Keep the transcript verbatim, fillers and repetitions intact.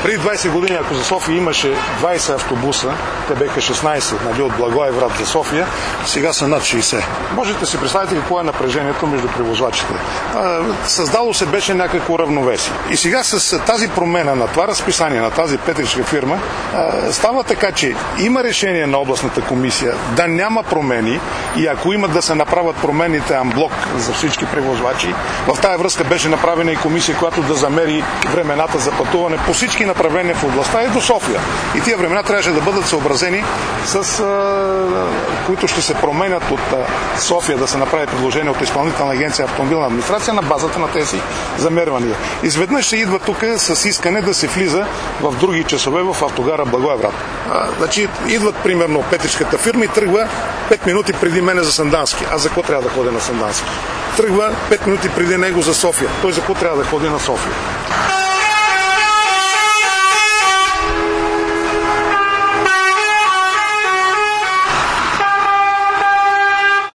Преди двайсет години, ако за София имаше двайсет автобуса, те беха шестнайсет, нали, от Благоевград за София, сега са над шейсет. Можете да си представите какво е напрежението между превозвачите. Създало се беше някакво равновесие. И сега с тази промена на това разписание на тази петричка фирма става така, че има решение на областната комисия да няма промени и ако има да се направят промените амблок за всички превозвачи. В тая връзка беше направена и комисия, която да замери времената за пътуване по всички направления в областта и до София. И тия времена трябваше да бъдат съобразени с а, които ще се променят от а, София, да се направи предложение от Изпълнителна агенция автомобилна администрация на базата на тези замервания. Изведнъж се идва тук с искане да се влиза в други часове в автогара Благоевград. Значи идват примерно петричката фирма и тръгва пет минути преди мене за Сандански. Аз за какво трябва да ходя на Сандански? Тръгва пет минути преди него за София. Той за какво трябва да ходи на София?